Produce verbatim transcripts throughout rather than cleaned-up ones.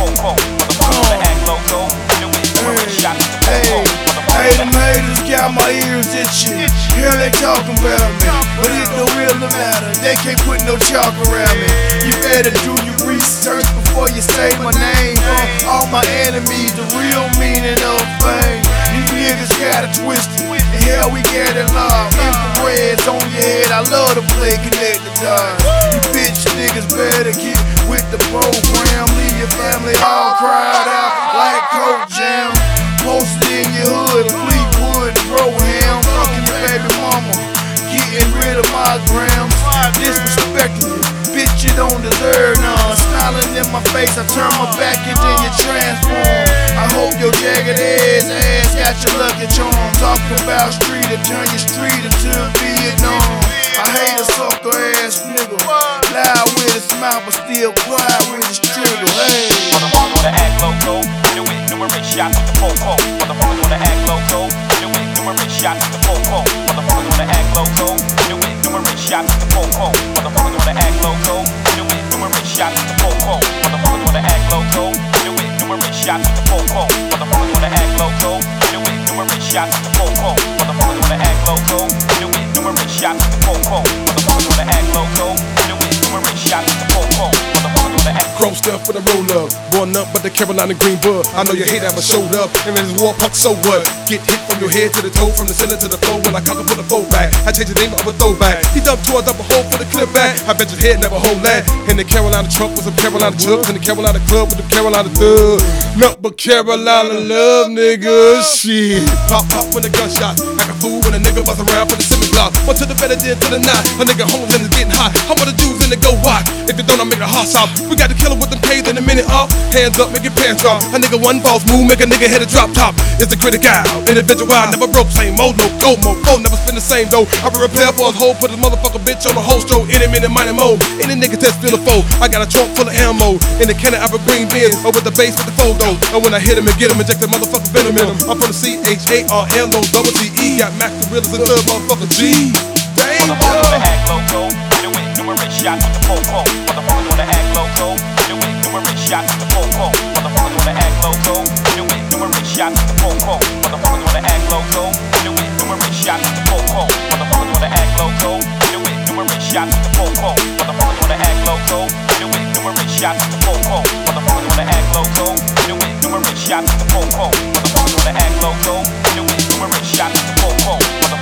po-po. Motherfuckers wanna act loco, do it, numerous shots with the po-po. Hey, them haters got my ears itchy. Hear they talking about me, but it don't really matter. They can't put no chalk around me. You better do your research before you say my name. Uh, all my enemies, the real meaning of fame. These niggas got it twisted. The hell we get it live. Infrareds on your head. I love to play connect the dots. You bitch niggas better get with the program. Leave your family all cried out like Coke Jam. Posted in your hood, Fleetwood, Broham. Fucking your baby mama, getting rid of my grams. Disrespecting you, bitch, you don't deserve none. Smiling in my face, I turn my back and then you transform. I hope your jagged ass ass got your lucky charm. Talk about street and turn your street into Vietnam. I hate a sucker ass nigga, loud with a smile but still quiet with his trigger. Hey, motherfuckers wanna act loco, do it, numerous shots with the po-po. Motherfuckers wanna act loco, do it, numerous shots with the po-po. Motherfuckers wanna act loco, do it, numerous shots with the po-po. Motherfuckers wanna act loco, do it, numerous shots with the po-po. Motherfuckers wanna act loco, do it, numerous shots with the po-po. Motherfuckers wanna act loco, do it, numerous shots with the po-po. Motherfuckers wanna act loco, do it, numerous shots with the po-po. Motherfuckers wanna act loco, do it, numerous shots with the po-po. Motherfuckers wanna act Chrome stuff for the roll up, born up but the Carolina green bug. I know your hate ever showed up, and then this war punk, so what? Get hit from your head to the toe, from the center to the floor. When I come to put the foe back, I change the name of a throwback. He dumped two, I dump a hole for the clip back. I bet your head never hold that. In the Carolina trunk with some Carolina chucks, in the Carolina club with the Carolina thugs. Nothing but Carolina love, nigga. Shit. Pop pop when the gunshot, act a fool when a nigga bust around for the semi block. One to the better, then to the nine. A nigga homes and it's getting hot. How about the Jews in the go watch? If you don't, I make a hot stop. We got to kill him with them K's in a minute off. Hands up, make your pants drop. A nigga one false move, make a nigga head a drop top. It's the critical, individual, never broke, same mode, no go mode. Phone never spend the same though. I will repair for his whole, put his motherfucker bitch on the whole stroke. Any minute, money mode. Any nigga test feel a foe. I got a trunk full of ammo. In the can of Evergreen Benz, or with the bass with the photo. And when I hit him and get him, inject the motherfucker venom in him. I'm from the C H A R L O double T E. Got Mac the realest and third motherfucker G. Damn, motherfuckers wanna act loco, do it, numerous shots with the po-po. Motherfuckers wanna act loco, do it, numerous shots with the po-po. Motherfuckers wanna act loco, do it, numerous shots with the po-po. Motherfuckers wanna act loco, do it, numerous shots with the po-po. Motherfuckers wanna act loco, do it, numerous shots with the po-po. Motherfuckers wanna act loco, do it, numerous shots with the po-po. Motherfuckers wanna act loco, do it, numerous shots with the po-po. Motherfuckers wanna act loco, do it, numerous shots with the po-po.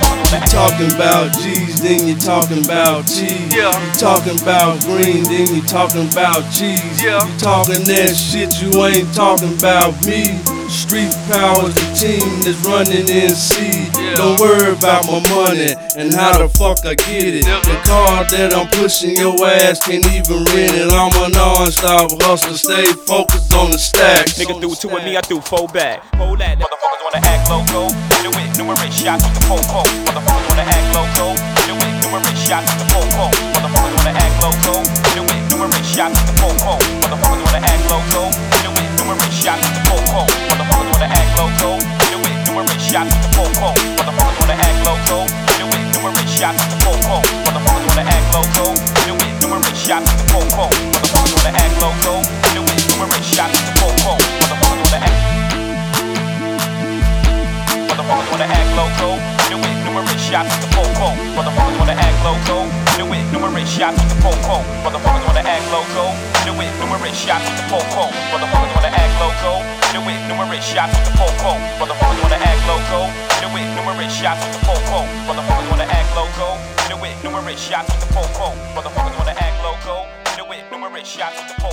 Talking about G's, then you talking about cheese. Yeah. You talking about green, then you talking about cheese. Yeah. You talking that shit, you ain't talking about me. Street Power's the team that's running in C. Yeah. Don't worry about my money and how the fuck I get it. Yeah. The car that I'm pushing, your ass can't even rent it. I'm a non-stop hustler, stay focused on the stacks. Nigga threw two with me, I threw four back. Hold that. Motherfuckers wanna act loco, do it, numerous shots with the po-po. Motherfuckers wanna act loco, do it, numerous shots with the po-po. Motherfuckers wanna act loco, do it, numerous shots with the po-po. Motherfuckers wanna act loco, do it, numerous shots with the po-po. Motherfuckers wanna act loco, do it, numerous shots with the po-po. Motherfuckers wanna act loco, do it, numerous shots with the po-po. Motherfuckers wanna act loco, do it, numerous shots with the po-po. Motherfuckers wanna act loco, do it, numerous shots with the po-po. Motherfuckers wanna act Motherfuckers wanna act loco, do it, numerous shots with the po-po. Motherfuckers wanna act loco, do it, numerous shots with the po-po. Motherfuckers wanna act loco, do it, numerous shots with the po-po. Motherfuckers wanna act loco, do it, numerous shots with the po-po. Motherfuckers wanna act loco, do it, numerous shots with the po-po. Motherfuckers wanna act loco, do it, numerous shots with the po-po. Motherfuckers wanna act loco, do it, numerous shots with the po-po.